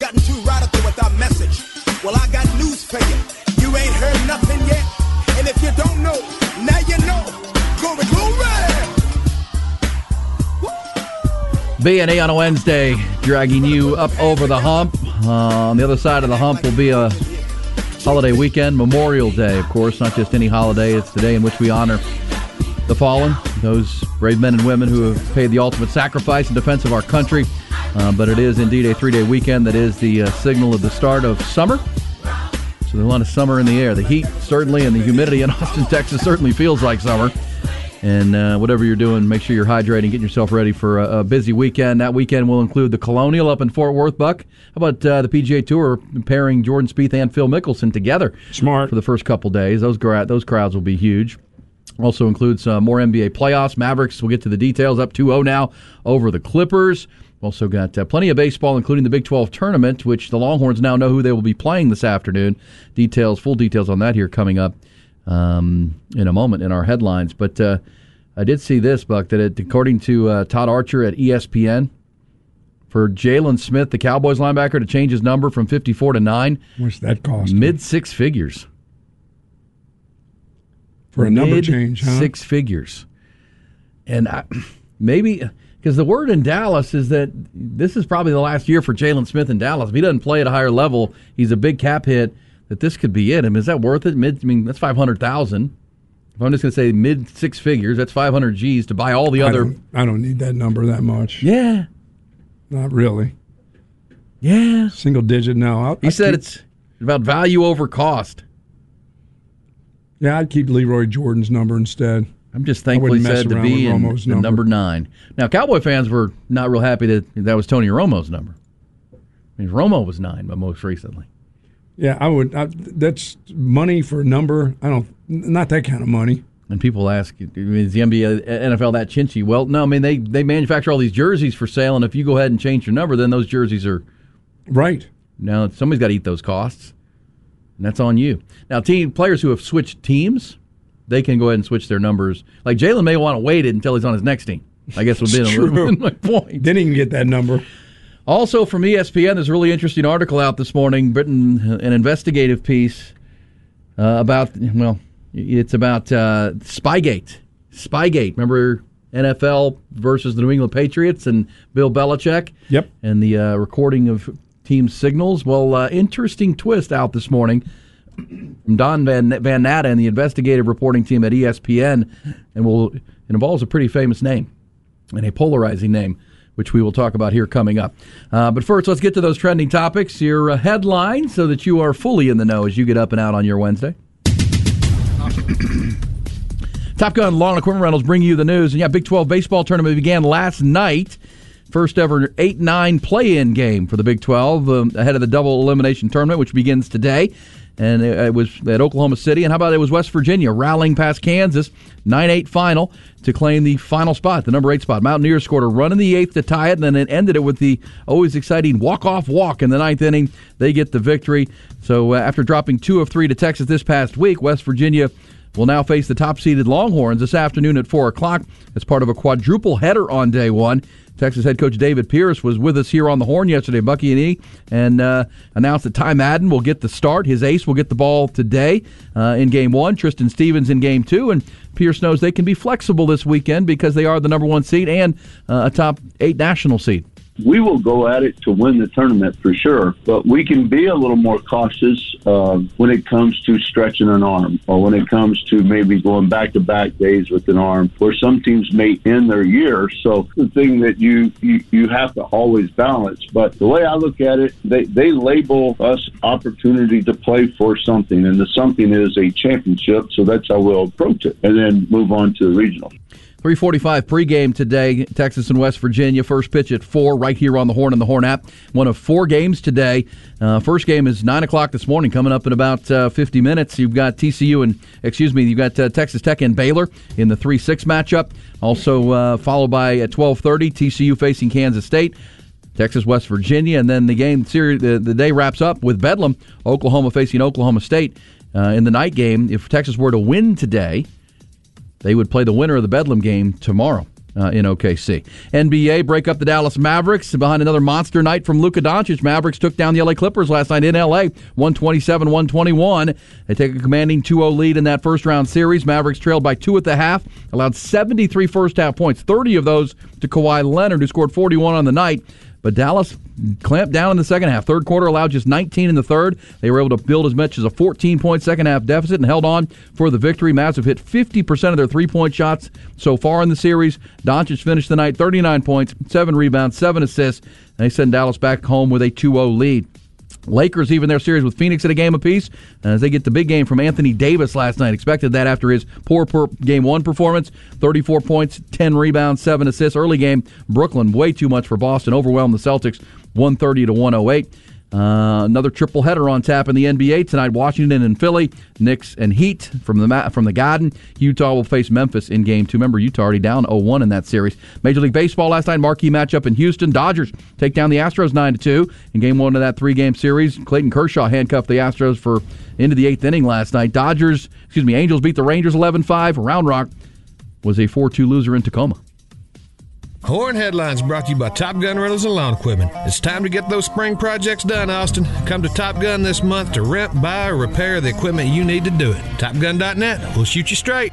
gotten too radical with our message. Well, I got news for you. You ain't heard nothing yet. And if you don't know, now you know. Glory, glory! B&E on a Wednesday, dragging you up over the hump. On the other side of the hump will be a holiday weekend, Memorial Day, of course, not just any holiday. It's the day in which we honor the fallen, those brave men and women who have paid the ultimate sacrifice in defense of our country. But it is indeed a 3-day weekend that is the signal of the start of summer. So there's a lot of summer in the air. The heat, certainly, and the humidity in Austin, Texas, certainly feels like summer. And whatever you're doing, make sure you're hydrating, getting yourself ready for a busy weekend. That weekend will include the Colonial up in Fort Worth, Buck. How about the PGA Tour pairing Jordan Spieth and Phil Mickelson together? Smart. For the first couple days. Those crowds will be huge. Also includes more NBA playoffs. Mavericks, we'll get to the details, up 2-0 now over the Clippers. Also got plenty of baseball, including the Big 12 tournament, which the Longhorns now know who they will be playing this afternoon. Full details on that here coming up in a moment in our headlines. But I did see this, Buck, that according to Todd Archer at ESPN, for Jalen Smith, the Cowboys linebacker, to change his number from 54 to 9. What's that cost? Mid-six figures. For a number change, huh? Six figures. And maybe, because the word in Dallas is that this is probably the last year for Jalen Smith in Dallas. If he doesn't play at a higher level, he's a big cap hit, that this could be it. I mean, is that worth it? That's $500,000. If I'm just going to say mid-six figures, that's 500 G's to buy all the other. I don't need that number that much. Yeah. Not really. Yeah. Single digit, no. He said it's about value over cost. Yeah, I'd keep Leroy Jordan's number instead. I'm just thankful he said to be in number 9. Now, Cowboy fans were not real happy that was Tony Romo's number. I mean, Romo was 9, but most recently. Yeah, I would. That's money for a number. Not that kind of money. And people ask, is the NBA, NFL that chinchy? Well, no, I mean, they manufacture all these jerseys for sale, and if you go ahead and change your number, then those jerseys are... Right. Now, somebody's got to eat those costs, and that's on you. Now, players who have switched teams, they can go ahead and switch their numbers. Like, Jalen may want to wait it until he's on his next team. I guess would be my point. Didn't even get that number. Also from ESPN, there's a really interesting article out this morning, written an investigative piece about Spygate. Spygate, remember NFL versus the New England Patriots and Bill Belichick? Yep. And the recording of team signals. Well, interesting twist out this morning from Don Van Natta and the investigative reporting team at ESPN, and it involves a pretty famous name and a polarizing name, which we will talk about here coming up. But first, let's get to those trending topics, your headlines, so that you are fully in the know as you get up and out on your Wednesday. Top Gun Lawn Equipment Rentals bring you the news. And Big 12 baseball tournament began last night. First ever 8-9 play-in game for the Big 12 ahead of the double elimination tournament, which begins today. And it was at Oklahoma City. And how about it was West Virginia rallying past Kansas, 9-8 final to claim the final spot, the number 8 spot. Mountaineers scored a run in the 8th to tie it, and then it ended it with the always exciting walk-off walk in the 9th inning. They get the victory. So after dropping 2 of 3 to Texas this past week, West Virginia will now face the top-seeded Longhorns this afternoon at 4 o'clock as part of a quadruple header on day one. Texas head coach David Pierce was with us here on the Horn yesterday, Bucky and E, and announced that Ty Madden will get the start. His ace will get the ball today in Game 1. Tristan Stevens in Game 2, and Pierce knows they can be flexible this weekend because they are the number 1 seed and a top 8 national seed. We will go at it to win the tournament for sure, but we can be a little more cautious when it comes to stretching an arm, or when it comes to maybe going back-to-back days with an arm, where some teams may end their year. So the thing that you have to always balance. But the way I look at it, they label us opportunity to play for something, and the something is a championship, so that's how we'll approach it, and then move on to the regional. 3:45 pregame today, Texas and West Virginia. First pitch at 4 right here on the Horn and the Horn app. One of 4 games today. First game is 9 o'clock this morning, coming up in about 50 minutes. You've got you've got Texas Tech and Baylor in the 3-6 matchup. Also followed by at 12:30, TCU facing Kansas State. Texas, West Virginia, and then the game series, the day wraps up with Bedlam, Oklahoma facing Oklahoma State in the night game. If Texas were to win today, they would play the winner of the Bedlam game tomorrow. in OKC. NBA break up the Dallas Mavericks behind another monster night from Luka Doncic. Mavericks took down the LA Clippers last night in LA, 127-121. They take a commanding 2-0 lead in that first-round series. Mavericks trailed by 2 at the half, allowed 73 first-half points, 30 of those to Kawhi Leonard, who scored 41 on the night. But Dallas clamped down in the second half. Third quarter allowed just 19 in the third. They were able to build as much as a 14-point second-half deficit and held on for the victory. Mavs have hit 50% of their three-point shots so far in the series. Doncic finished the night 39 points, 7 rebounds, 7 assists, and they send Dallas back home with a 2-0 lead. Lakers even their series with Phoenix at a game apiece as they get the big game from Anthony Davis last night. Expected that after his poor Game 1 performance. 34 points, 10 rebounds, 7 assists. Early game, Brooklyn, way too much for Boston. Overwhelmed the Celtics 130-108. Another triple header on tap in the NBA tonight. Washington and Philly, Knicks and Heat from the Garden. Utah will face Memphis in Game 2. Remember, Utah already down 0-1 in that series. Major League Baseball last night, marquee matchup in Houston. Dodgers take down the Astros 9-2 in Game 1 of that 3-game series. Clayton Kershaw handcuffed the Astros for into the 8th inning last night. Angels beat the Rangers 11-5. Round Rock was a 4-2 loser in Tacoma. Horn Headlines brought to you by Top Gun Rentals and Lawn Equipment. It's time to get those spring projects done, Austin. Come to Top Gun this month to rent, buy, or repair the equipment you need to do it. TopGun.net. We'll shoot you straight.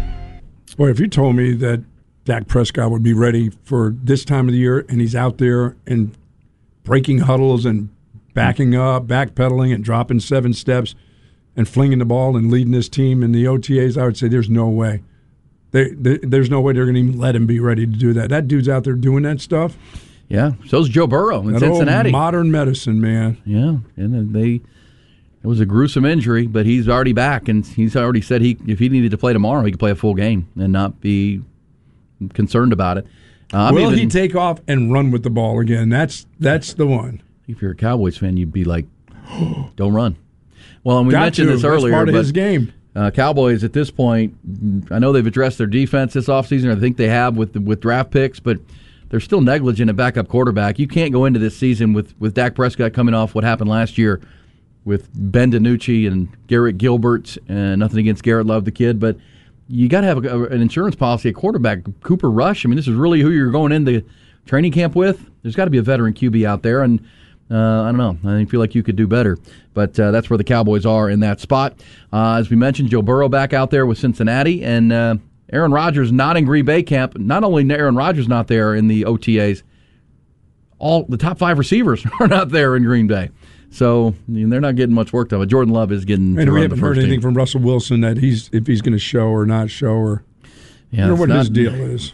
Boy, if you told me that Dak Prescott would be ready for this time of the year and he's out there and breaking huddles and backing up, backpedaling and dropping 7 steps and flinging the ball and leading his team in the OTAs, I would say there's no way. There's no way they're going to even let him be ready to do that. That dude's out there doing that stuff. Yeah, so's Joe Burrow in that Cincinnati. Old modern medicine, man. Yeah, and it was a gruesome injury, but he's already back, and he's already said if he needed to play tomorrow, he could play a full game and not be concerned about it. Will he take off and run with the ball again? That's the one. If you're a Cowboys fan, you'd be like, don't run. Well, and we Got mentioned to. this earlier. That's part of but his game. Cowboys at this point, I know they've addressed their defense this offseason, I think they have with draft picks, but they're still negligent at backup quarterback. You can't go into this season with Dak Prescott coming off what happened last year with Ben DiNucci and Garrett Gilbert, and nothing against Garrett, love the kid, but you got to have an insurance policy at quarterback. Cooper Rush, I mean, this is really who you're going into training camp with. There's got to be a veteran QB out there, and I don't know. I feel like you could do better. But that's where the Cowboys are in that spot. As we mentioned, Joe Burrow back out there with Cincinnati, and Aaron Rodgers not in Green Bay camp. Not only Aaron Rodgers not there in the OTAs, all the top 5 receivers are not there in Green Bay. So they're not getting much work done. But Jordan Love is getting. And we haven't heard anything from Russell Wilson that if he's going to show or not show, or what his deal is.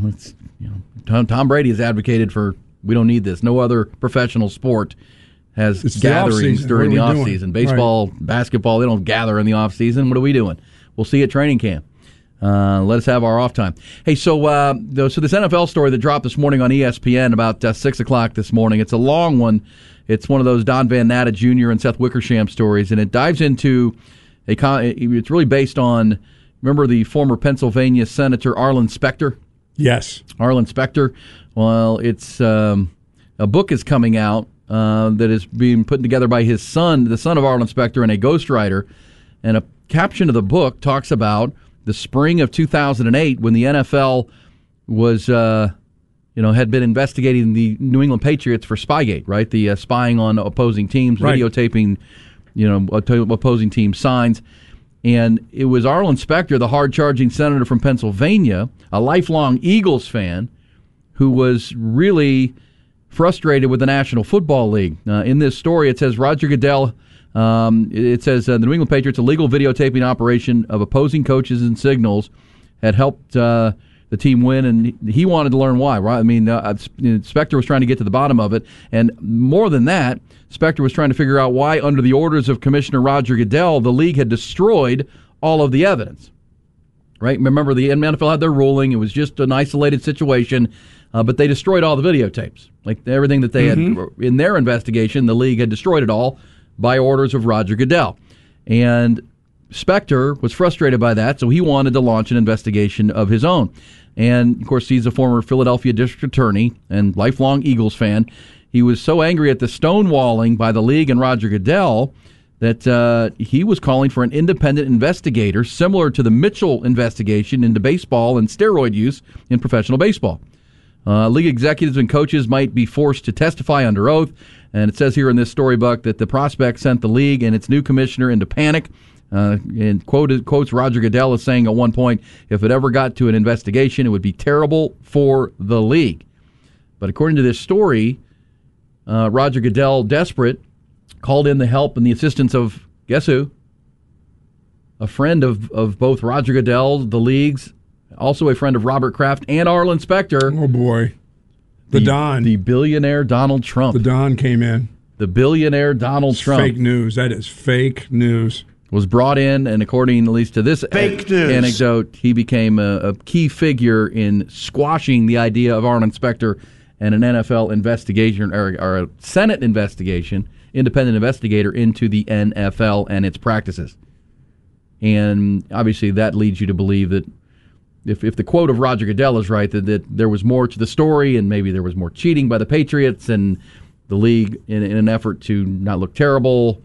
Tom Brady has advocated for. We don't need this. No other professional sport has gatherings during the offseason. Baseball, basketball, they don't gather in the offseason. What are we doing? We'll see at training camp. Let us have our off time. Hey, so this NFL story that dropped this morning on ESPN about 6 o'clock this morning, it's a long one. It's one of those Don Van Natta Jr. and Seth Wickersham stories, and it dives into it's really based on, remember the former Pennsylvania Senator Arlen Specter? Yes. Arlen Specter. Well, it's a book is coming out that is being put together by his son, the son of Arlen Specter, and a ghostwriter. And a caption of the book talks about the spring of 2008 when the NFL was, had been investigating the New England Patriots for Spygate, right? The spying on opposing teams, right. Videotaping, opposing team signs. And it was Arlen Specter, the hard-charging senator from Pennsylvania, a lifelong Eagles fan, who was really frustrated with the National Football League. In this story, it says Roger Goodell, it says the New England Patriots' illegal videotaping operation of opposing coaches and signals had helped the team win, and he wanted to learn why. Right? I mean, Specter was trying to get to the bottom of it, and more than that, Specter was trying to figure out why, under the orders of Commissioner Roger Goodell, the league had destroyed all of the evidence. Right? Remember, the NFL had their ruling. It was just an isolated situation, but they destroyed all the videotapes. Like everything that they had in their investigation, the league had destroyed it all by orders of Roger Goodell. And Specter was frustrated by that, so he wanted to launch an investigation of his own. And, of course, he's a former Philadelphia district attorney and lifelong Eagles fan. He was so angry at the stonewalling by the league and Roger Goodell that he was calling for an independent investigator similar to the Mitchell investigation into baseball and steroid use in professional baseball. League executives and coaches might be forced to testify under oath, and it says here in this story, Buck, that the prospect sent the league and its new commissioner into panic. And quotes Roger Goodell as saying at one point, if it ever got to an investigation, it would be terrible for the league. But according to this story, Roger Goodell, desperate, called in the help and the assistance of, guess who? A friend of both Roger Goodell, the league's, also a friend of Robert Kraft and Arlen Specter. Oh, boy. The Don. The billionaire Donald Trump. The Don came in. The billionaire Donald Trump. Fake news. That is fake news. Was brought in, and according at least to this anecdote, he became a key figure in squashing the idea of Arlen Specter and an NFL investigation or a Senate investigation, independent investigator into the NFL and its practices. And obviously that leads you to believe that if the quote of Roger Goodell is right, that there was more to the story and maybe there was more cheating by the Patriots and the league in an effort to not look terrible.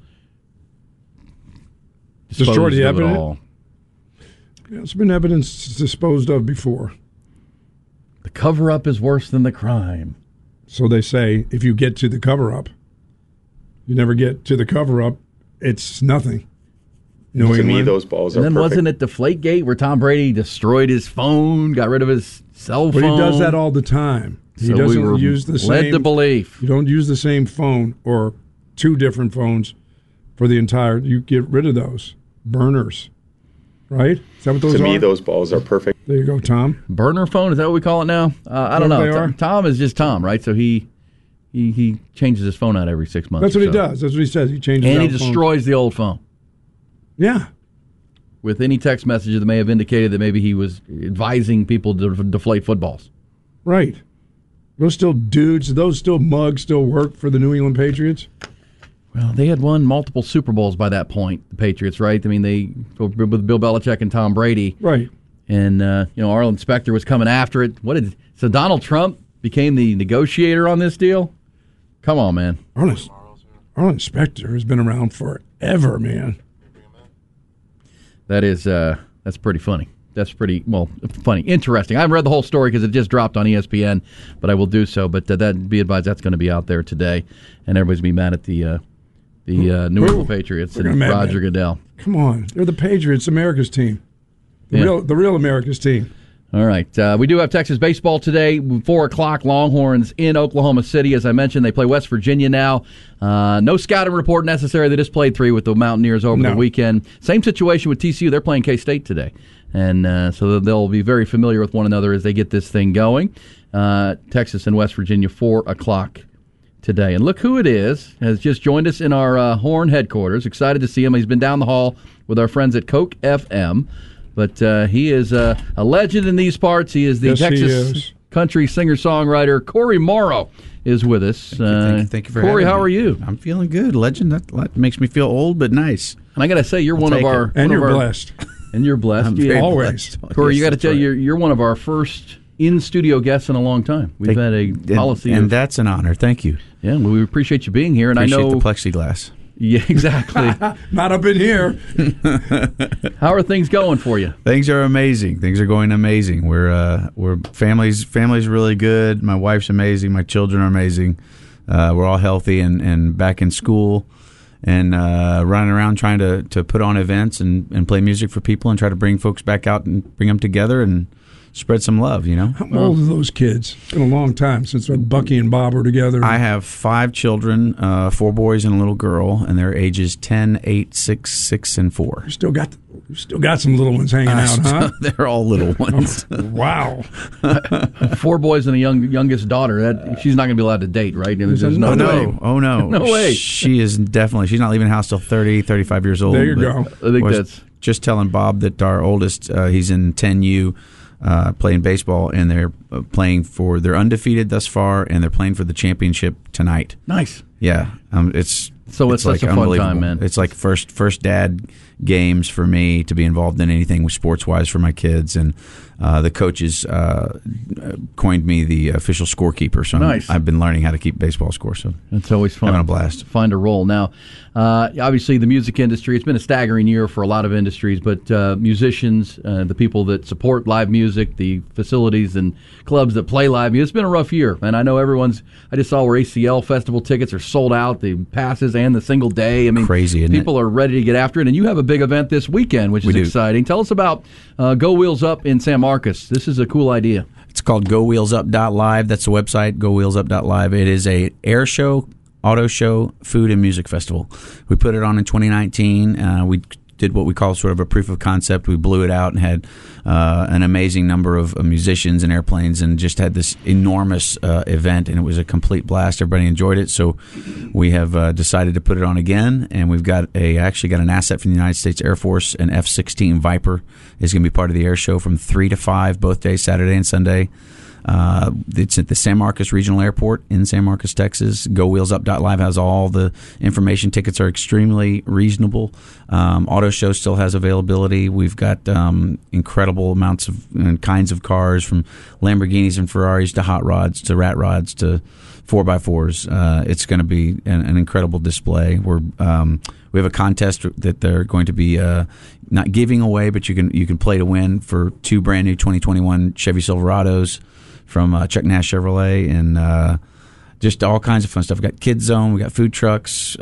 Destroy the evidence. Yeah, it's been evidence disposed of before. The cover-up is worse than the crime. So they say if you get to the cover-up, you never get to the cover-up, it's nothing. To me, those balls are perfect. And then wasn't it Deflategate where Tom Brady destroyed his phone, got rid of his cell phone? But he does that all the time. He So doesn't we were use the led same. to belief. You don't use the same phone or two different phones for the entire. You get rid of those burners, right? Is that what those are? To me, those balls are perfect. There you go, Tom. Burner phone, is that what we call it now? I don't know. They are? Tom is just Tom, right? So he changes his phone out every 6 months. That's what he so. does. That's what he says. He changes And he out destroys the old phone. Yeah. With any text message that may have indicated that maybe he was advising people to deflate footballs. Right. Those still dudes, those still mugs still work for the New England Patriots? Well, they had won multiple Super Bowls by that point, the Patriots, right? I mean, they with Bill Belichick and Tom Brady. Right. And, Arlen Specter was coming after it. So Donald Trump became the negotiator on this deal? Come on, man. Arlen Specter has been around forever, man. That's pretty funny. That's pretty, funny. Interesting. I haven't read the whole story because it just dropped on ESPN, but I will do so. But be advised, that's going to be out there today. And everybody's going to be mad at the New England Patriots and Roger Goodell. Come on. They're the Patriots, America's team. The real America's team. All right. We do have Texas baseball today, 4 o'clock, Longhorns in Oklahoma City. As I mentioned, they play West Virginia now. No scouting report necessary. They just played 3 with the Mountaineers over the weekend. Same situation with TCU. They're playing K-State today. And so they'll be very familiar with one another as they get this thing going. Texas and West Virginia, 4 o'clock today. And look who it is, has just joined us in our Horn headquarters. Excited to see him. He's been down the hall with our friends at Coke FM. But he is a legend in these parts. He is the Texas country singer-songwriter. Corey Morrow is with us. Thank you for Corey, having how me. are you? I'm feeling good. Legend. That makes me feel old, but nice. And I got to say, you're one of our... And you're blessed. And you're blessed. I'm very always. blessed. Corey, you Yes, got to tell right. you're one of our first in-studio guests in a long time. We've had a policy and that's an honor. Thank you. Yeah, well, we appreciate you being here. And Appreciate I know the plexiglass. Yeah, exactly. Not up in here. How are things going for you? Things are amazing. Things are going amazing. We're family's really good. My wife's amazing. My children are amazing. We're all healthy and back in school and running around trying to put on events and play music for people and try to bring folks back out and bring them together and spread some love, How old are those kids? It's been a long time since Bucky and Bob were together. I have 5 children, 4 boys and a little girl, and their ages 10, 8, 6, 6, and 4. You still got some little ones hanging out, huh? They're all little ones. Wow. 4 boys and a youngest daughter. She's not going to be allowed to date, right? There's no way. Oh, no. No way. She's not leaving the house till 30, 35 years old. There you go. I think that's... Just telling Bob that our oldest, he's in 10U, playing baseball, and they're they're undefeated thus far, and they're playing for the championship tonight. Nice. Yeah, it's So it's such a fun time, man. It's like first dad games for me to be involved in anything sports-wise for my kids, and the coaches coined me the official scorekeeper. So nice. I've been learning how to keep baseball score. So it's always fun. Having a blast. Find a role. Now, obviously, the music industry, it's been a staggering year for a lot of industries, but musicians, the people that support live music, the facilities and clubs that play live music, it's been a rough year. And I know I just saw where ACL Festival tickets are sold out, the passes and the single day. I mean, crazy, isn't people are ready to get after it. And you have a big event this weekend, which is exciting. Tell us about Go Wheels Up in San Marcos. This is a cool idea. It's called GoWheelsUp.live. That's the website, GoWheelsUp.live. It is a air show, auto show, food and music festival. We put it on in 2019. We did what we call sort of a proof of concept. We blew it out and had an amazing number of musicians and airplanes, and just had this enormous event, and it was a complete blast. Everybody enjoyed it, so we have decided to put it on again, and we've actually got an asset from the United States Air Force, an F-16 Viper is going to be part of the air show from 3 to 5 both days, Saturday and Sunday. It's at the San Marcos Regional Airport in San Marcos, Texas. GoWheelsUp.live has all the information. Tickets are extremely reasonable. Auto Show still has availability. We've got incredible amounts of and kinds of cars, from Lamborghinis and Ferraris to hot rods to rat rods to 4x4s. It's going to be an incredible display. We have a contest that they're going to be not giving away, but you can play to win for 2 brand new 2021 Chevy Silverados from Chuck Nash Chevrolet, and just all kinds of fun stuff. We got Kids Zone, we got food trucks.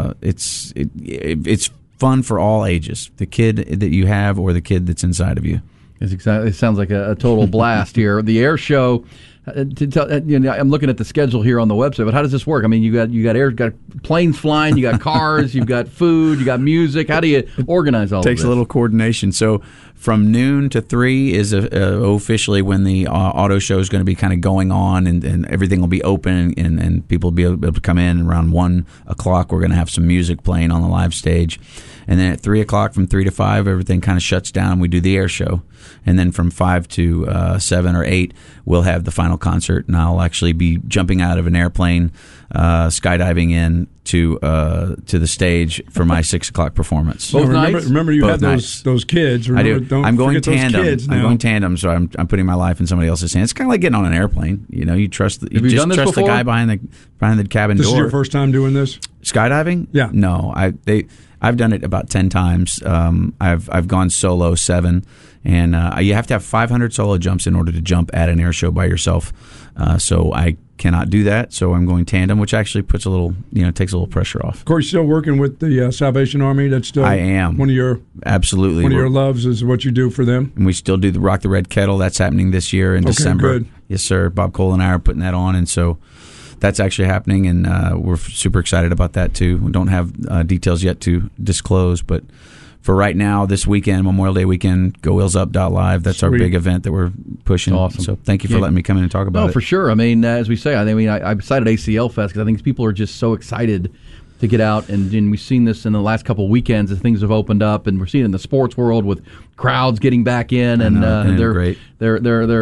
It's fun for all ages. The kid that you have or the kid that's inside of you. It sounds like a total blast here. The air show. I'm looking at the schedule here on the website, but how does this work? I mean, you got planes flying, you got cars, you've got food, you got music. How do you organize all of this? Takes a little coordination. So from noon to 3 is officially when the auto show is going to be kind of going on, and everything will be open, and people will be able to come in. Around 1 o'clock, we're going to have some music playing on the live stage. And then at 3 o'clock, from 3 to 5, everything kind of shuts down. We do the air show. And then from 5 to 7 or 8, we'll have the final concert. And I'll actually be jumping out of an airplane, skydiving in to the stage for my 6 o'clock performance. Both nights? Remember you had those kids. Remember, I do. I'm going tandem. I'm going tandem, so I'm putting my life in somebody else's hands. It's kind of like getting on an airplane. You trust. You just trust the guy behind the cabin door. This is your first time doing this? Skydiving? Yeah. No, I've done it about 10 times. I've gone solo 7, and you have to have 500 solo jumps in order to jump at an air show by yourself. So I cannot do that. So I'm going tandem, which actually puts takes a little pressure off. Corey, still working with the Salvation Army? That's still I am one of your absolutely one of your loves is what you do for them. And we still do the Rock the Red Kettle. That's happening this year in December. Good. Yes, sir. Bob Cole and I are putting that on, and so that's actually happening, and we're super excited about that too. We don't have details yet to disclose, but for right now, this weekend, Memorial Day weekend, GoWheelsUp.live. That's our big event that we're pushing. Awesome. So thank you for letting me come in and talk about it. No, for sure. I mean, as we say, I cited ACL Fest because I think people are just so excited to get out, and we've seen this in the last couple of weekends as things have opened up, and we're seeing it in the sports world with crowds getting back in, and they're great. They're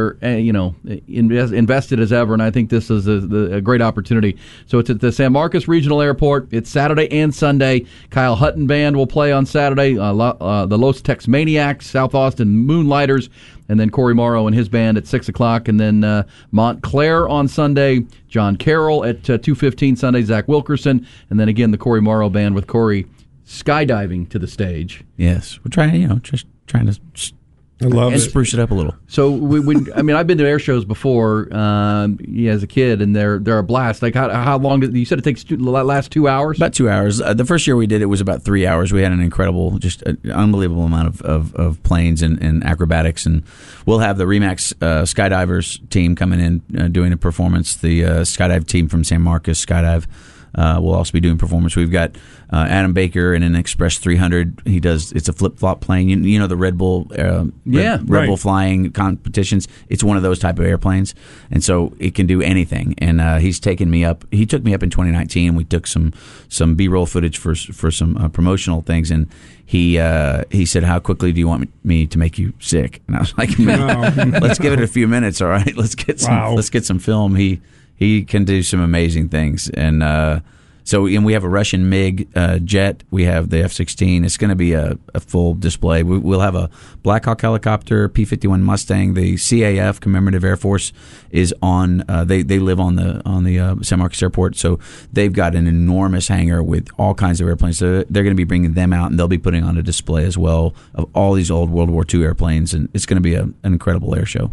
invested as ever, and I think this is a great opportunity. So it's at the San Marcos Regional Airport. It's Saturday and Sunday. Kyle Hutton Band will play on Saturday. The Los Tex Maniacs, South Austin Moonlighters, and then Corey Morrow and his band at 6 o'clock, and then Montclair on Sunday. John Carroll at 2:15 Sunday. Zach Wilkerson, and then again the Corey Morrow Band with Corey skydiving to the stage. Yes, we're trying, just trying to spruce it up a little. So I've been to air shows before as a kid, and they're a blast. Like how long did you said it takes? Last 2 hours? About 2 hours. The first year we did it was about 3 hours. We had an incredible, just an unbelievable amount of planes and acrobatics, and we'll have the Remax Skydivers team coming in doing a performance. The Skydive team from San Marcos Skydive. We'll also be doing performance. We've got Adam Baker in an Express 300. It's a flip-flop plane. You know the Red Bull Red Bull flying competitions. It's one of those type of airplanes, and so it can do anything. And he's taken me up. He took me up in 2019. We took some B-roll footage for some promotional things, and he said, "How quickly do you want me to make you sick?" And I was like, "Man, let's give it a few minutes. All right, let's get some film." He can do some amazing things, and So, and we have a Russian MiG jet. We have the F-16. It's going to be a full display. We'll have a Black Hawk helicopter, P-51 Mustang. The CAF, Commemorative Air Force, is on. They live on the San Marcos Airport, so they've got an enormous hangar with all kinds of airplanes. So they're going to be bringing them out, and they'll be putting on a display as well of all these old World War II airplanes, and it's going to be an incredible air show.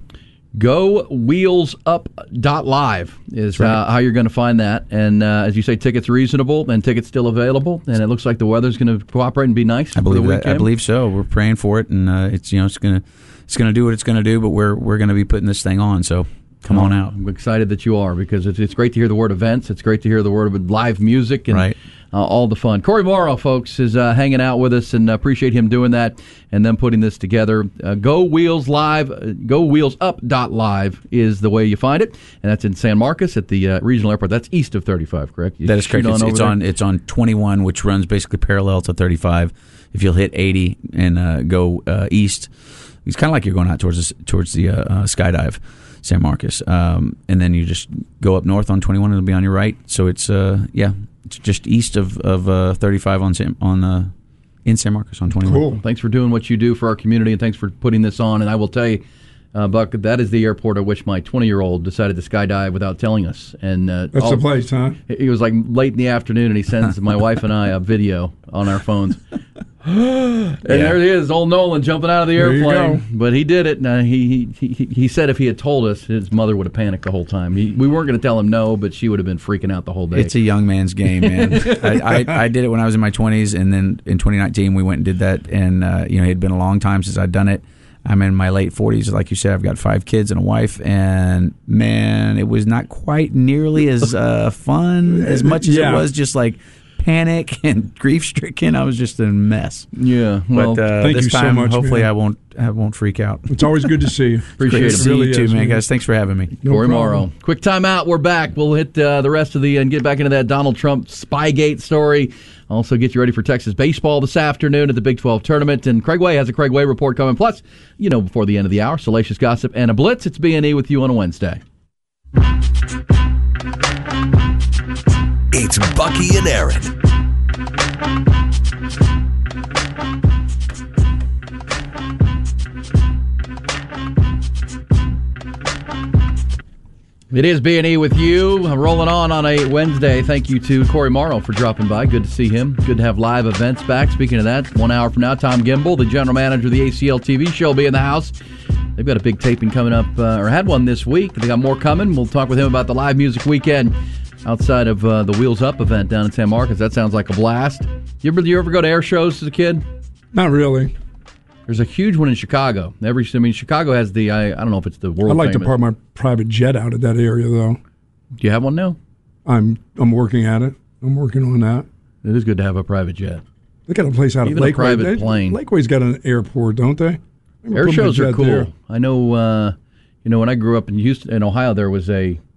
GoWheelsUp.live is how you're going to find that. And as you say, tickets reasonable and tickets still available. And it looks like the weather's going to cooperate and be nice. I believe so. We're praying for it, and it's going to do what it's going to do. But we're going to be putting this thing on. So come on out. I'm excited that you are, because it's great to hear the word events. It's great to hear the word of live music and all the fun. Corey Morrow, folks, is hanging out with us, and appreciate him doing that and them putting this together. Go Wheels Live, GoWheelsUp.live is the way you find it, and that's in San Marcos at the regional airport. That's east of 35, correct? That is correct. It's on 21, which runs basically parallel to 35. If you'll hit 80 and go east, it's kind of like you're going out towards the skydive. San Marcos, and then you just go up north on 21, and it'll be on your right. So it's it's just east of 35 in San Marcos on 21. Cool. Thanks for doing what you do for our community, and thanks for putting this on. And I will tell you, Buck, that is the airport at which my 20-year-old decided to skydive without telling us. And that's the place, huh? It was like late in the afternoon, and he sends my wife and I a video on our phones. And there he is, old Nolan jumping out of the airplane. But he did it. And he said if he had told us, his mother would have panicked the whole time. We weren't going to tell him no, but she would have been freaking out the whole day. It's a young man's game, man. I did it when I was in my 20s, and then in 2019 we went and did that. And it had been a long time since I'd done it. I'm in my late 40s. Like you said, I've got 5 kids and a wife. And, man, it was not quite nearly as fun as much as it was just like panic and grief-stricken. I was just a mess. Yeah. Well, but thank this you time, so much, hopefully, man. I won't freak out. It's always good to see you. Appreciate it. See you too, man, guys. Thanks for having me. Corey Morrow. Quick time out. We're back. We'll hit the rest of and get back into that Donald Trump Spygate story. Also get you ready for Texas baseball this afternoon at the Big 12 tournament. And Craig Way has a Craig Way report coming. Plus, before the end of the hour, salacious gossip and a blitz. It's B&E with you on a Wednesday. It's Bucky and Aaron. It is B&E with you. Rolling on a Wednesday. Thank you to Corey Morrow for dropping by. Good to see him. Good to have live events back. Speaking of that, 1 hour from now, Tom Gimbel, the general manager of the ACL TV show, will be in the house. They've got a big taping coming up, or had one this week. They got more coming. We'll talk with him about the live music weekend outside of the Wheels Up event down in San Marcos. That sounds like a blast. You ever go to air shows as a kid? Not really. There's a huge one in Chicago. Chicago has the, I don't know if it's the world I'd like famous. to park my private jet out of that area, though. Do you have one now? I'm working at it. I'm working on that. It is good to have a private jet. They got a place out Even of Lakeway. a private plane. Lakeway's got an airport, don't they? Air shows are cool. There. I know, when I grew up in Houston, in Ohio, there was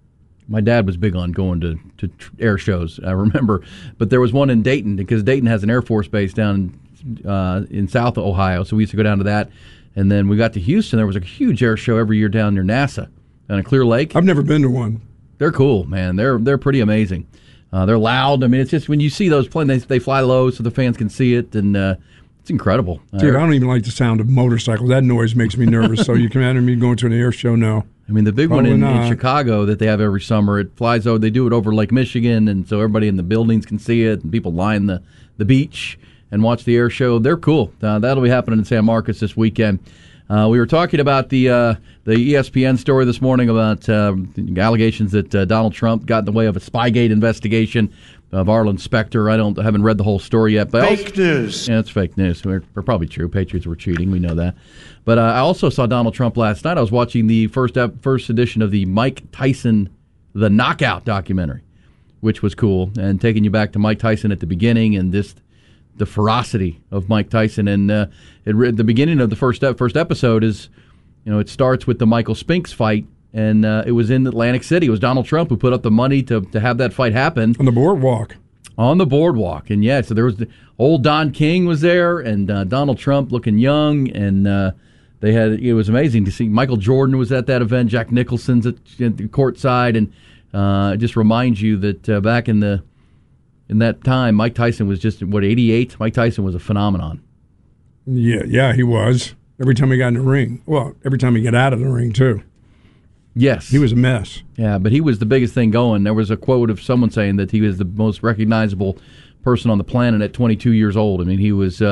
my dad was big on going to air shows, I remember. But there was one in Dayton, because Dayton has an Air Force base down in South Ohio, so we used to go down to that. And then we got to Houston. There was a huge air show every year down near NASA on a Clear Lake. I've never been to one. They're cool, man. They're pretty amazing. They're loud. I mean, it's just when you see those planes, they fly low so the fans can see it, and it's incredible. Dude, I don't even like the sound of motorcycles. That noise makes me nervous. So you can imagine me going to an air show? No. I mean, the big one in Chicago that they have every summer, it flies over. They do it over Lake Michigan, and so everybody in the buildings can see it, and people line the beach and watch the air show. They're cool. That'll be happening in San Marcos this weekend. We were talking about the ESPN story this morning about allegations that Donald Trump got in the way of a Spygate investigation of Arlen Specter. I haven't read the whole story yet. But fake news. Yeah, it's fake news. We're probably true. Patriots were cheating. We know that. But I also saw Donald Trump last night. I was watching the first edition of the Mike Tyson, The Knockout documentary, which was cool, and taking you back to Mike Tyson at the beginning and the ferocity of Mike Tyson. And at the beginning of the first episode is, it starts with the Michael Spinks fight, and it was in Atlantic City. It was Donald Trump who put up the money to have that fight happen. On the boardwalk. On the boardwalk. And so there was old Don King was there, and Donald Trump looking young, and it was amazing to see. Michael Jordan was at that event. Jack Nicholson's at the courtside, and it just reminds you that back in the in that time, Mike Tyson was just, 88? Mike Tyson was a phenomenon. Yeah, he was. Every time he got in the ring. Well, every time he got out of the ring, too. Yes. He was a mess. Yeah, but he was the biggest thing going. There was a quote of someone saying that he was the most recognizable person on the planet at 22 years old. I mean, he was,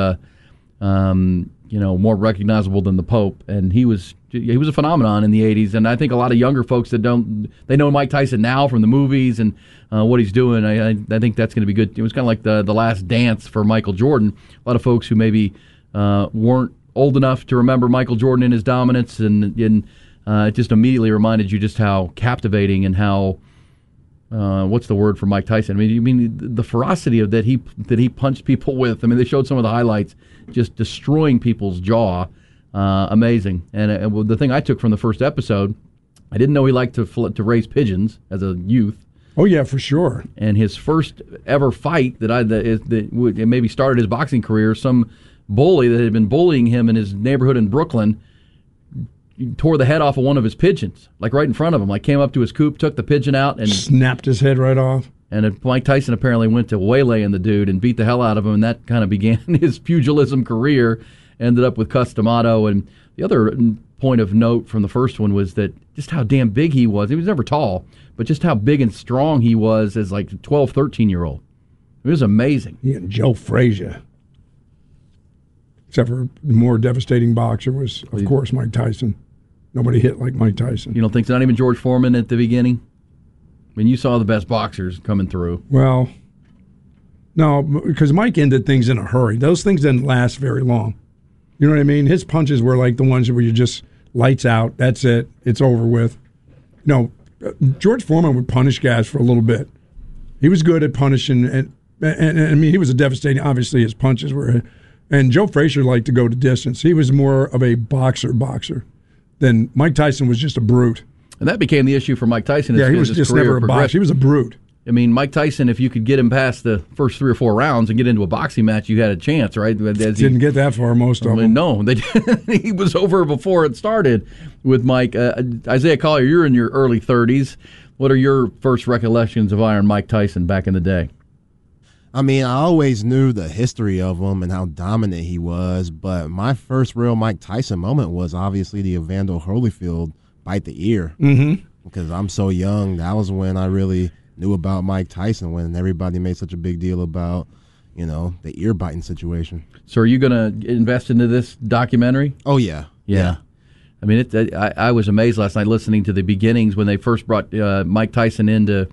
more recognizable than the Pope, and he was a phenomenon in the 80s. And I think a lot of younger folks that they know Mike Tyson now from the movies and what he's doing. I think that's going to be good. It was kind of like the Last Dance for Michael Jordan. A lot of folks who maybe weren't old enough to remember Michael Jordan and his dominance, and it just immediately reminded you just how captivating and how what's the word for Mike Tyson? I mean, you mean the ferocity of that he punched people with. I mean, they showed some of the highlights, just destroying people's jaw. Amazing. And the thing I took from the first episode, I didn't know he liked to raise pigeons as a youth. Oh yeah, for sure. And his first ever fight that maybe started his boxing career, some bully that had been bullying him in his neighborhood in Brooklyn tore the head off of one of his pigeons, like right in front of him. Like came up to his coop, took the pigeon out, and snapped his head right off. And Mike Tyson apparently went to waylaying the dude and beat the hell out of him, and that kind of began his pugilism career. Ended up with Cus D'Amato. And the other point of note from the first one was that just how damn big he was. He was never tall, but just how big and strong he was as like a 12, 13-year-old. It was amazing. He and Joe Frazier. Except for the more devastating boxer was, of course, Mike Tyson. Nobody hit like Mike Tyson. You don't think so? Not even George Foreman at the beginning? I mean, you saw the best boxers coming through. Well, no, because Mike ended things in a hurry. Those things didn't last very long. You know what I mean? His punches were like the ones where you just lights out. That's it. It's over with. No, George Foreman would punish guys for a little bit. He was good at punishing, and I mean, he was a devastating. Obviously, his punches were. And Joe Frazier liked to go to distance. He was more of a boxer. Then Mike Tyson was just a brute. And that became the issue for Mike Tyson. Yeah, he was just never a boxer. He was a brute. I mean, Mike Tyson, if you could get him past the first 3 or 4 rounds and get into a boxing match, you had a chance, right? Didn't get that far, most of them. No, he was over before it started with Mike. Isaiah Collier, you're in your early 30s. What are your first recollections of Iron Mike Tyson back in the day? I mean, I always knew the history of him and how dominant he was, but my first real Mike Tyson moment was obviously the Evander Holyfield bite the ear. Mm-hmm. Because I'm so young, that was when I really knew about Mike Tyson, when everybody made such a big deal about, the ear biting situation. So are you going to invest into this documentary? Oh, yeah. Yeah. I mean, I was amazed last night listening to the beginnings when they first brought Mike Tyson in to,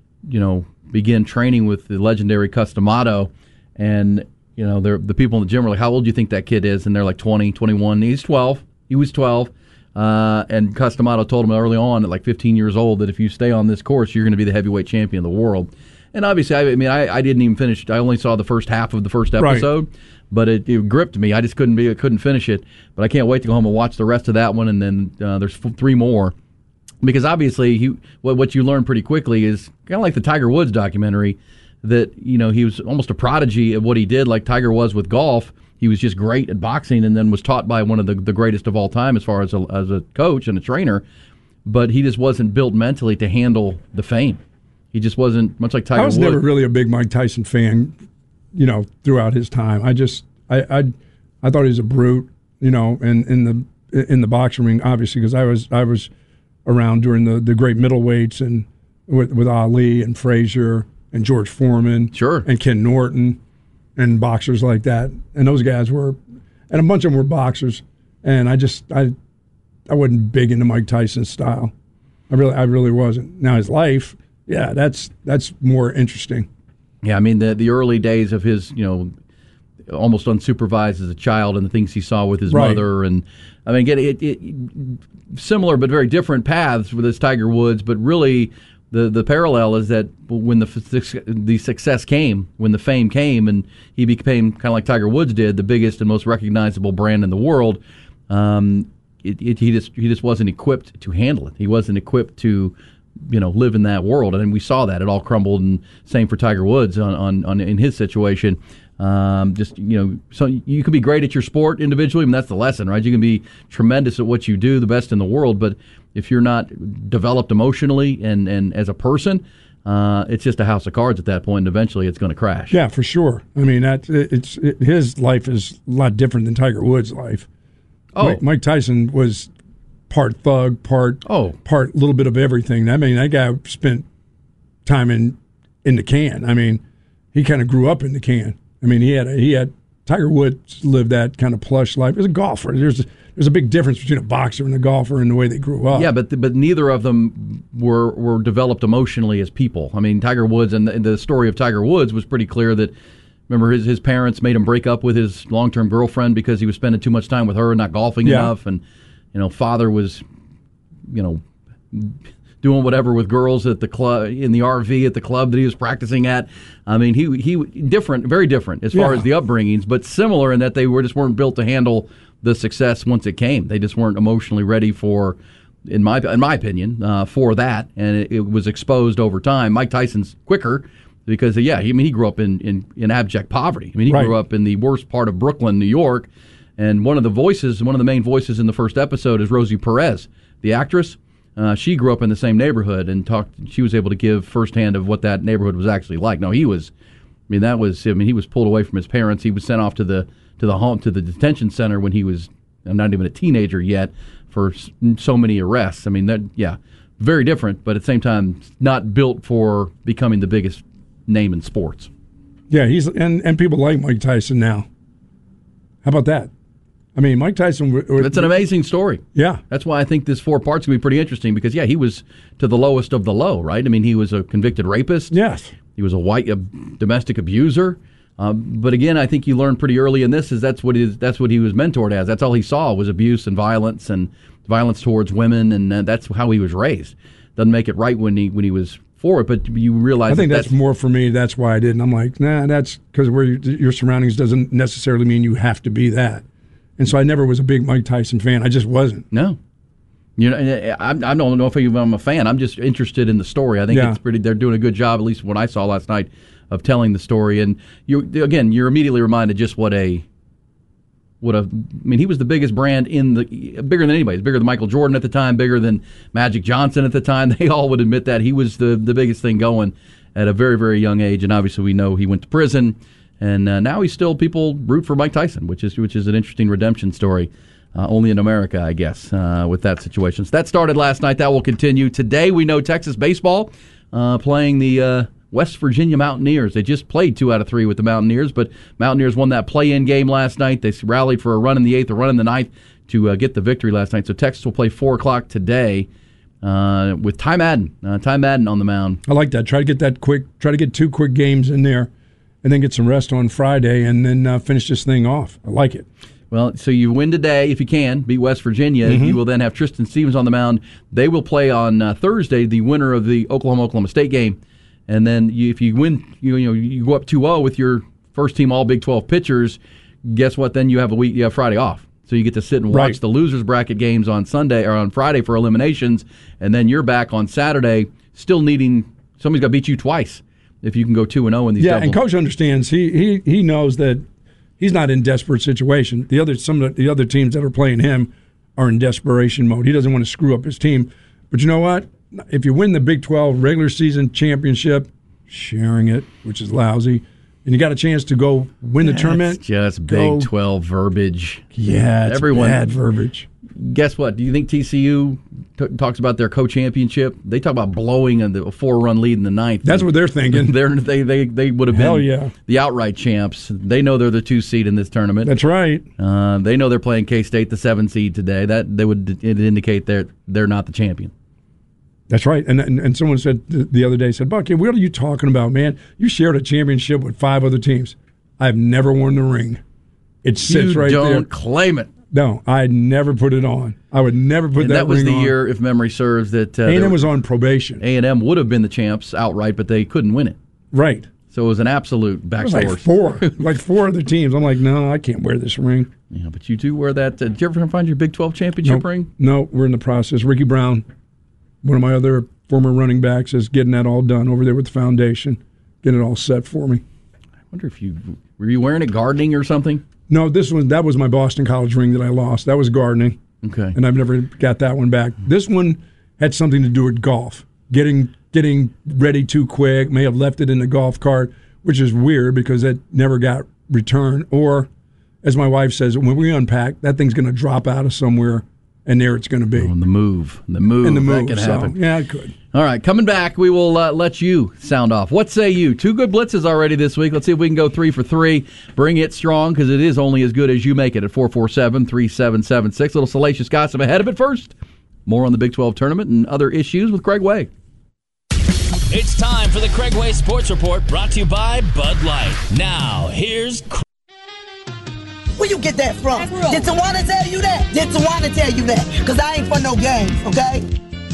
begin training with the legendary Cus D'Amato. And, the people in the gym were like, how old do you think that kid is? And they're like 20, 21. He's 12. He was 12. And Cus D'Amato told him early on at like 15 years old that if you stay on this course, you're going to be the heavyweight champion of the world. And obviously, I didn't even finish. I only saw the first half of the first episode, right. But it gripped me. I just couldn't finish it. But I can't wait to go home and watch the rest of that one. And then there's 3 more. Because obviously, what you learn pretty quickly is kind of like the Tiger Woods documentary, that he was almost a prodigy at what he did, like Tiger was with golf. He was just great at boxing, and then was taught by one of the greatest of all time as far as a coach and a trainer. But he just wasn't built mentally to handle the fame. He just wasn't, much like Tiger Woods. I was never really a big Mike Tyson fan, throughout his time. I thought he was a brute, and in the boxing ring, obviously, because I was around during the great middleweights and with Ali and Frazier and George Foreman, sure, and Ken Norton and boxers like that. And those guys were, and a bunch of them were boxers. And I wasn't big into Mike Tyson's style. I really wasn't. Now his life, yeah, that's more interesting. Yeah, I mean the early days of his, almost unsupervised as a child, and the things he saw with his mother, and I mean, it similar but very different paths with this Tiger Woods. But really, the parallel is that when the success came, when the fame came, and he became kind of like Tiger Woods did, the biggest and most recognizable brand in the world. He just wasn't equipped to handle it. He wasn't equipped to live in that world, and we saw that it all crumbled. And same for Tiger Woods on in his situation. So you can be great at your sport individually, and that's the lesson, right? You can be tremendous at what you do, the best in the world, but if you're not developed emotionally and as a person, It's just a house of cards at that point, and eventually it's going to crash. Yeah, for sure. I mean, his life is a lot different than Tiger Woods' life. Oh, Mike Tyson was part thug, part little bit of everything. I mean, that guy spent time in the can. I mean, he kind of grew up in the can. I mean, he had Tiger Woods lived that kind of plush life. As a golfer, there's a big difference between a boxer and a golfer in the way they grew up. Yeah, but neither of them were developed emotionally as people. I mean, Tiger Woods and the story of Tiger Woods was pretty clear that. Remember, his parents made him break up with his long-term girlfriend because he was spending too much time with her and not golfing enough. And, father was, doing whatever with girls at the club, in the RV at the club that he was practicing at. I mean, he different, very different as far as the upbringings, but similar in that they just weren't built to handle the success once it came. They just weren't emotionally ready for, in my opinion, for that, and it was exposed over time. Mike Tyson's quicker. Because, he grew up in abject poverty. I mean, he grew up in the worst part of Brooklyn, New York. And one of the main voices in the first episode is Rosie Perez, the actress. She grew up in the same neighborhood and she was able to give firsthand of what that neighborhood was actually like. No, he was pulled away from his parents. He was sent off to the detention center when he was not even a teenager yet for so many arrests. I mean, very different, but at the same time, not built for becoming the biggest name in sports. Yeah, and people like Mike Tyson now. How about that? I mean, Mike Tyson. That's an amazing story. Yeah, that's why I think this 4 parts going to be pretty interesting because he was to the lowest of the low, right? I mean, he was a convicted rapist. Yes, he was a domestic abuser. But again, I think you learn pretty early in this that's what he was mentored as. That's all he saw was abuse and violence towards women, and that's how he was raised. Doesn't make it right when he was for it, but you realize. I think that's more for me. That's why I didn't. I'm like, nah, that's because where your surroundings doesn't necessarily mean you have to be that. And so I never was a big Mike Tyson fan. I just wasn't. No. I don't know if I'm a fan. I'm just interested in the story. I think it's pretty. They're doing a good job, at least what I saw last night, of telling the story. And you're immediately reminded just he was the biggest brand bigger than anybody. He's bigger than Michael Jordan at the time, bigger than Magic Johnson at the time. They all would admit that he was the biggest thing going at a very, very young age. And obviously we know he went to prison, and now people root for Mike Tyson, which is an interesting redemption story. Only in America, I guess, with that situation. So that started last night. That will continue. Today we know Texas baseball playing the West Virginia Mountaineers. They just played 2 out of 3 with the Mountaineers, but Mountaineers won that play-in game last night. They rallied for a run in the 8th, a run in the 9th to get the victory last night. So Texas will play 4 o'clock today with Ty Madden. Ty Madden on the mound. I like that. Try to get 2 quick games in there, and then get some rest on Friday, and then finish this thing off. I like it. Well, so you win today if you can, beat West Virginia. Mm-hmm. You will then have Tristan Stevens on the mound. They will play on Thursday, the winner of the Oklahoma State game. And then if you win, you go up 2-0 with your first team all Big 12 pitchers. Guess what? Then you have Friday off, so you get to sit and watch the losers bracket games on Sunday or on Friday for eliminations, and then you're back on Saturday, still needing somebody's got to beat you twice if you can go 2-0 in these. Yeah, and Coach understands. He knows that he's not in desperate situation. Some of the other teams that are playing him are in desperation mode. He doesn't want to screw up his team. But you know what? If you win the Big 12 regular season championship, sharing it, which is lousy, and you got a chance to go win the tournament. It's just Big 12 verbiage. Yeah, it's bad verbiage. Guess what? Do you think TCU talks about their co-championship? They talk about blowing a 4-run lead in the 9th. That's what they're thinking. They would have been the outright champs. They know they're the 2 seed in this tournament. That's right. They know they're playing K-State, the 7 seed today. That they would indicate they're not the champion. That's right. And someone said the other day, Bucky, what are you talking about, man? You shared a championship with 5 other teams. I've never worn the ring. It sits right there. You don't claim it. No, I never put it on. I would never put that ring on. That was the year, if memory serves, that A&M was on probation. A&M would have been the champs outright, but they couldn't win it. Right. So it was an absolute backdoor. Like 4 other teams. I'm like, no, I can't wear this ring. Yeah, but you do wear that. Did you ever find your Big 12 championship ring? No, we're in the process. Ricky Brown, one of my other former running backs, is getting that all done over there with the foundation, getting it all set for me. I wonder if were you wearing it gardening or something? No, that was my Boston College ring that I lost. That was gardening. Okay. And I've never got that one back. This one had something to do with golf, getting getting ready too quick, may have left it in the golf cart, which is weird because it never got returned. Or, as my wife says, when we unpack, that thing's going to drop out of somewhere, and there it's going to be. Oh, and the move. That can happen. Yeah, it could. All right, coming back, we will let you sound off. What say you? 2 good blitzes already this week. Let's see if we can go 3 for 3. Bring it strong, because it is only as good as you make it at 447-3776. Little salacious gossip ahead of it first. More on the Big 12 tournament and other issues with Craig Way. It's time for the Craig Way Sports Report, brought to you by Bud Light. Now, here's Craig. Where you get that from? Did Tawana tell you that? Did Tawana tell you that? Because I ain't for no games, okay?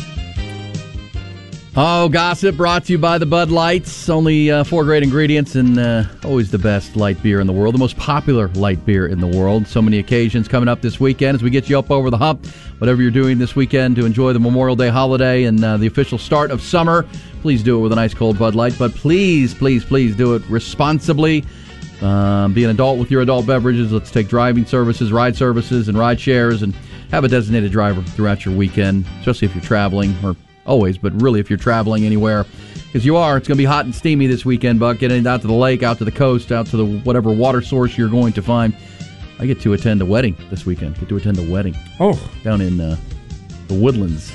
Oh, gossip brought to you by the Bud Lights. Only 4 great ingredients and always the best light beer in the world. The most popular light beer in the world. So many occasions coming up this weekend as we get you up over the hump. Whatever you're doing this weekend to enjoy the Memorial Day holiday and the official start of summer, please do it with a nice cold Bud Light. But please, please, please do it responsibly. Be an adult with your adult beverages. Let's take driving services, ride services, and ride shares, and have a designated driver throughout your weekend, especially if you're traveling, or always, but really if you're traveling anywhere. Because you are. It's going to be hot and steamy this weekend, Buck. Getting out to the lake, out to the coast, out to the whatever water source you're going to find. I get to attend a wedding this weekend. Oh. Down in the Woodlands.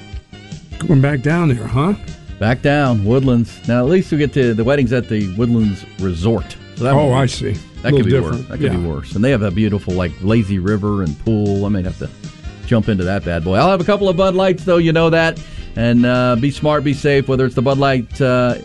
Going back down there, huh? Back down, Woodlands. Now, at least we get to the weddings at the Woodlands Resort. So that I see. That could be worse. That could be worse. And they have a beautiful, lazy river and pool. I may have to jump into that bad boy. I'll have a couple of Bud Lights, though. You know that. And be smart, be safe, whether it's the Bud Light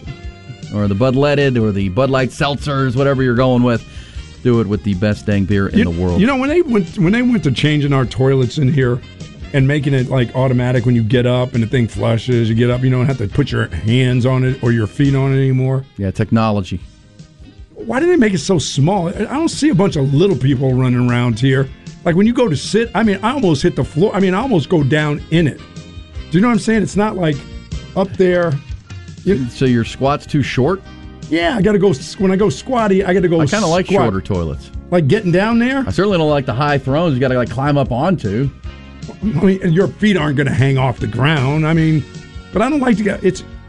or the Bud Leaded or the Bud Light Seltzers, whatever you're going with. Do it with the best dang beer in the world. You know, when they went to changing our toilets in here and making it automatic when you get up and the thing flushes, you get up, you don't have to put your hands on it or your feet on it anymore. Yeah, technology. Why do they make it so small? I don't see a bunch of little people running around here. Like when you go to sit, I almost hit the floor. I almost go down in it. Do you know what I'm saying? It's not like up there. So your squat's too short? Yeah, I got to go. When I go squatty, I got to go. I kind of like shorter toilets. Like getting down there? I certainly don't like the high thrones you got to climb up onto. Your feet aren't going to hang off the ground. But I don't like to go.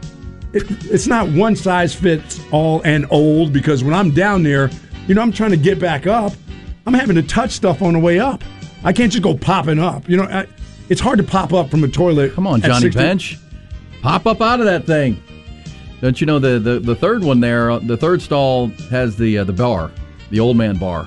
It's not one size fits all and old, because when I'm down there, I'm trying to get back up. I'm having to touch stuff on the way up. I can't just go popping up. It's hard to pop up from a toilet. Come on, Johnny Bench. Pop up out of that thing. Don't you know the third one there, the third stall has the bar, the old man bar.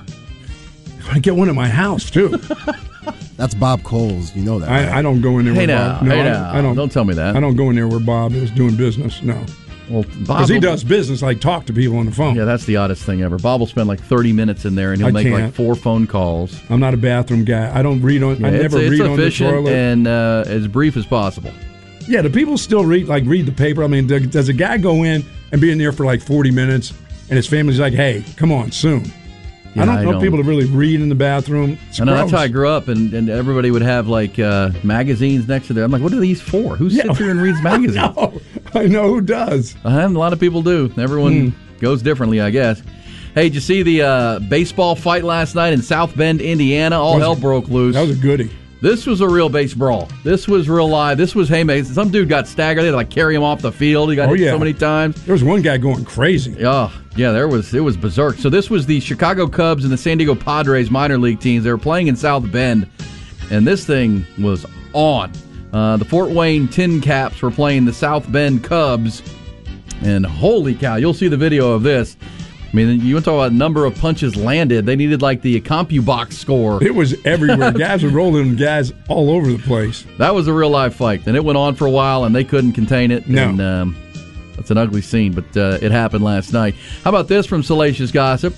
I get one at my house, too. That's Bob Coles. You know that. Right? I don't go in there with Bob. No, I don't tell me that. I don't go in there where Bob is doing business, no. Well, because he does business, talk to people on the phone. Yeah, that's the oddest thing ever. Bob will spend 30 minutes in there, and he'll make 4 phone calls. I'm not a bathroom guy. I don't read on. I never read on the toilet. It's efficient and as brief as possible. Yeah, do people still read the paper? Does a guy go in and be in there for 40 minutes, and his family's like, "Hey, come on, soon." Yeah, I don't know people to really read in the bathroom. I know, that's how I grew up, and everybody would have magazines next to there. I'm like, what are these for? Who sits here and reads magazines? I know who does. A lot of people do. Everyone goes differently, I guess. Hey, did you see the baseball fight last night in South Bend, Indiana? All hell broke loose. That was a goodie. This was a real base brawl. This was real live. This was haymakers. Some dude got staggered. They had to carry him off the field. He got hit so many times. There was one guy going crazy. Oh, yeah, it was berserk. So this was the Chicago Cubs and the San Diego Padres minor league teams. They were playing in South Bend, and this thing was on. The Fort Wayne Tin Caps were playing the South Bend Cubs, and holy cow, you'll see the video of this. You want to talk about number of punches landed. They needed the CompuBox score. It was everywhere. Guys were rolling guys all over the place. That was a real live fight, and it went on for a while, and they couldn't contain it. No. And that's an ugly scene, but it happened last night. How about this from Salacious Gossip?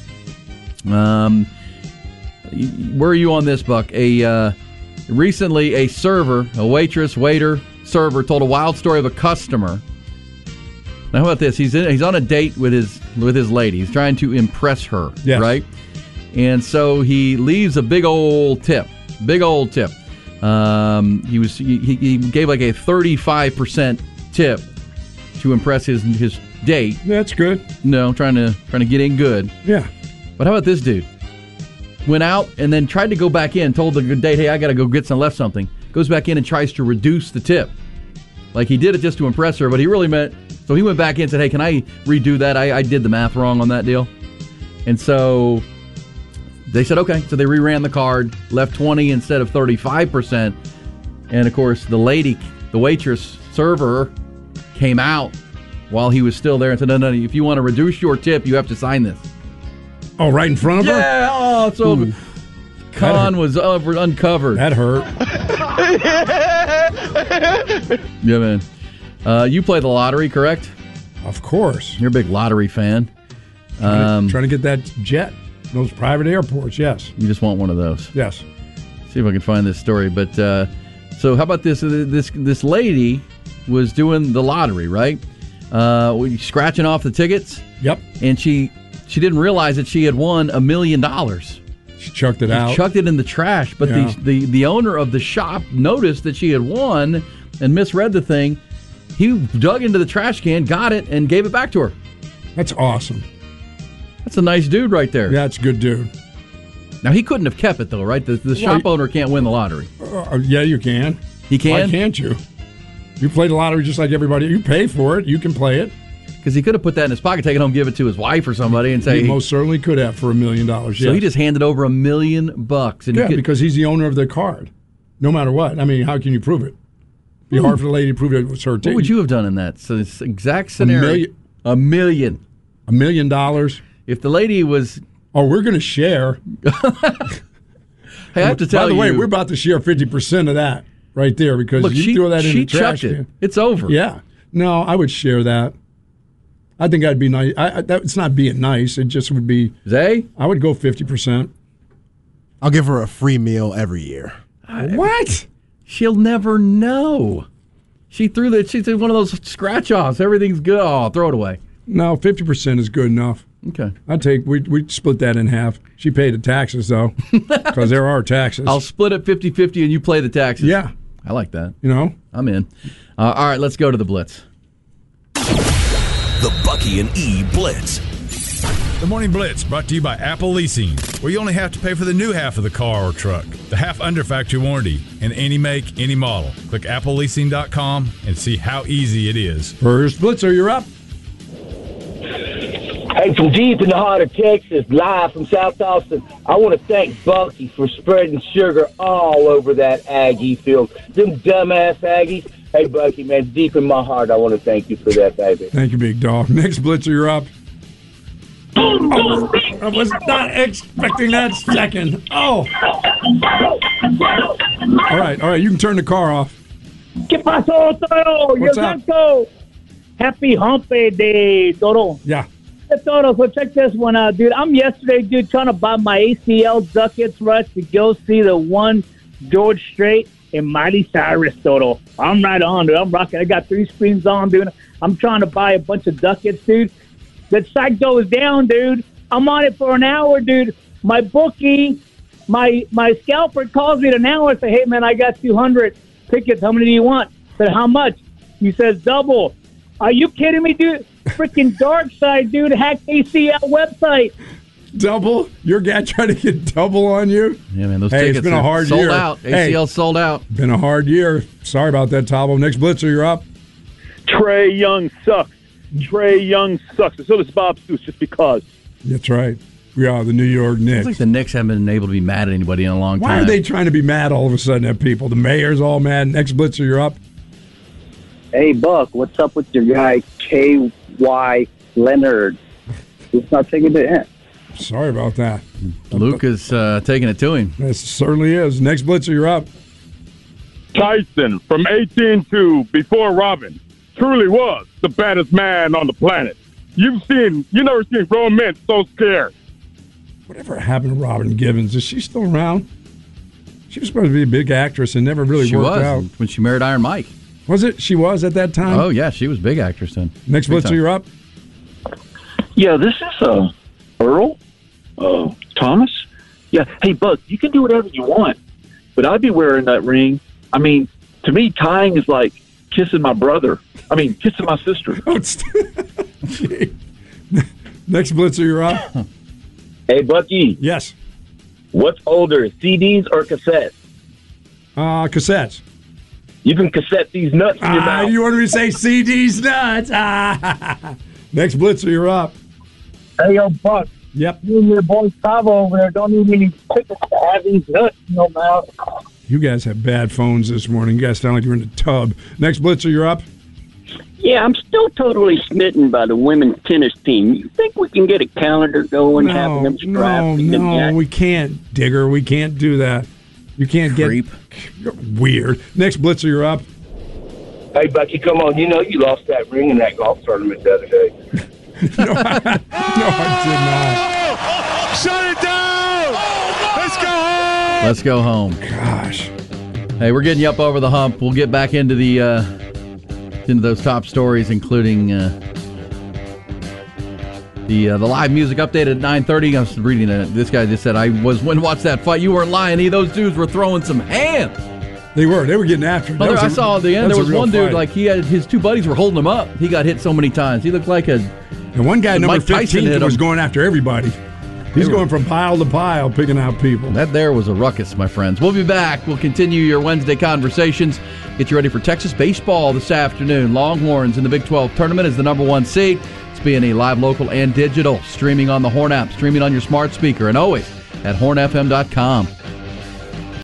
Where are you on this, Buck? Recently, a server, a waitress, waiter, server, told a wild story of a customer. Now, how about this? He's on a date with his lady. He's trying to impress her, right? And so he leaves a big old tip. He gave a 35% tip to impress his date. That's good. No, trying to get in good. Yeah. But how about this dude? Went out and then tried to go back in. Told the date, "Hey, I got to go get left something." Goes back in and tries to reduce the tip. Like, he did it just to impress her, but he really meant... So he went back in and said, hey, can I redo that? I did the math wrong on that deal. And so they said, okay. So they reran the card, left 20 instead of 35%. And, of course, the waitress, server, came out while he was still there and said, no, if you want to reduce your tip, you have to sign this. Oh, right in front of her? Yeah, oh, so con was uncovered. That hurt. Yeah, man. You play the lottery, correct? Of course. You're a big lottery fan. Trying to get that jet, those private airports, yes. You just want one of those. Yes. See if I can find this story. But so how about this? This lady was doing the lottery, right? Scratching off the tickets. Yep. And she didn't realize that she had won $1 million. She chucked it out. Chucked it in the trash. But the owner of the shop noticed that she had won and misread the thing. He dug into the trash can, got it, and gave it back to her. That's awesome. That's a nice dude right there. Yeah, that's a good dude. Now, he couldn't have kept it, though, right? The shop owner can't win the lottery. Yeah, you can. He can? Why can't you? You play the lottery just like everybody. You pay for it. You can play it. Because he could have put that in his pocket, take it home, give it to his wife or somebody, and say... He most certainly could have for $1 million, yes. So he just handed over $1 million. And because he's the owner of the card. No matter what. I mean, how can you prove it? It'd be hard for the lady to prove it was her team. What would you have done in that? So it's exact scenario. $1 million. $1 million. If the lady was... Oh, we're going to share. Hey, I have to tell you... By the way, we're about to share 50% of that right there because look, you throw that in the trash can. It. It's over. Yeah. No, I would share that. I think that'd be nice. It's not being nice. It just would be... Zay? I would go 50%. I'll give her a free meal every year. What? She'll never know. She did one of those scratch-offs. Everything's good. Oh, I'll throw it away. No, 50% is good enough. Okay. We'd split that in half. She paid the taxes, though, because there are taxes. I'll split it 50-50 and you play the taxes. Yeah. I like that. You know? I'm in. All right, let's go to the Blitz. The Bucky and E Blitz. The Morning Blitz brought to you by Apple Leasing, where you only have to pay for the new half of the car or truck, the half under factory warranty, and any make, any model. Click appleleasing.com and see how easy it is. First Blitzer, you're up. Hey, from deep in the heart of Texas, live from South Austin, I want to thank Bucky for spreading sugar all over that Aggie field. Them dumbass Aggies. Hey, Bucky, man, deep in my heart, I want to thank you for that, baby. Thank you, big dog. Next Blitzer, you're up. Oh, I was not expecting that second. Oh. All right. You can turn the car off. ¿Qué pasó, Toro? What's up? Happy hump day, Toro. Yeah. Hey, Toro, so check this one out, dude. I'm yesterday, trying to buy my ACL ducats rush to go see the one George Strait and Miley Cyrus, Toro. I'm right on, dude. I'm rocking. I got 3 screens on, dude. I'm trying to buy a bunch of ducats, dude. The site goes down, dude. I'm on it for an hour, dude. My bookie, my scalper calls me in an hour and says, hey, man, I got 200 tickets. How many do you want? I said, how much? He says, double. Are you kidding me, dude? Freaking dark side, dude. Hacked ACL website. Double? Your guy trying to get double on you? Yeah, man, those tickets it's been a hard sold year. Out. ACL sold out. Been a hard year. Sorry about that, Tabo. Next Blitzer, you're up. Trae Young sucks. Trae Young sucks. And so does Bob Stoops, just because. That's right. We are the New York Knicks. It's like the Knicks haven't been able to be mad at anybody in a long time. Why are they trying to be mad all of a sudden at people? The mayor's all mad. Next Blitzer, you're up. Hey, Buck, what's up with your guy, K.Y. Leonard? He's not taking the hint. Sorry about that. Luke is taking it to him. It certainly is. Next Blitzer, you're up. Tyson from 18-2 before Robin truly was the baddest man on the planet. You never seen grown men so scared. Whatever happened to Robin Givens? Is she still around? She was supposed to be a big actress and never really worked out. When she married Iron Mike. Was it? She was at that time? Oh, yeah. She was a big actress then. Next Blitzer, you're up. Yeah, this is Earl Thomas. Yeah, hey, Buck, you can do whatever you want, but I'd be wearing that ring. I mean, to me, tying is like kissing my brother. Kissing my sister. Next Blitzer, you're up. Hey, Bucky. Yes. What's older, CDs or cassettes? Cassettes. You can cassette these nuts in your mouth. You wanted me to say CD's nuts. Next Blitzer, you're up. Hey, yo, Buck. Yep. You and your boy Tavo over there don't need any tickets to have these nuts in your mouth. You guys have bad phones this morning. You guys sound like you're in a tub. Next Blitzer, you're up. Yeah, I'm still totally smitten by the women's tennis team. You think we can get a calendar going, having them strive? No, we can't, Digger. We can't do that. You can't Creep. You're weird. Next Blitzer, you're up. Hey, Bucky, come on. You know you lost that ring in that golf tournament the other day. No, I did not. Shut it down! Let's go home! Let's go home. Gosh. Hey, we're getting you up over the hump. We'll get back into the into those top stories, including the live music update at 9:30. I was reading this guy just said, I was when watched that fight. You weren't lying. Those dudes were throwing some hands. They were getting after him. I saw at the end there was one dude, like his two buddies were holding him up. He got hit so many times. He looked like and one guy, number 15, was going after everybody. He's going from pile to pile, picking out people. That there was a ruckus, my friends. We'll be back. We'll continue your Wednesday conversations. Get you ready for Texas baseball this afternoon. Longhorns in the Big 12 tournament is the number 1 seed. It's being live, local, and digital. Streaming on the Horn app, streaming on your smart speaker, and always at hornfm.com.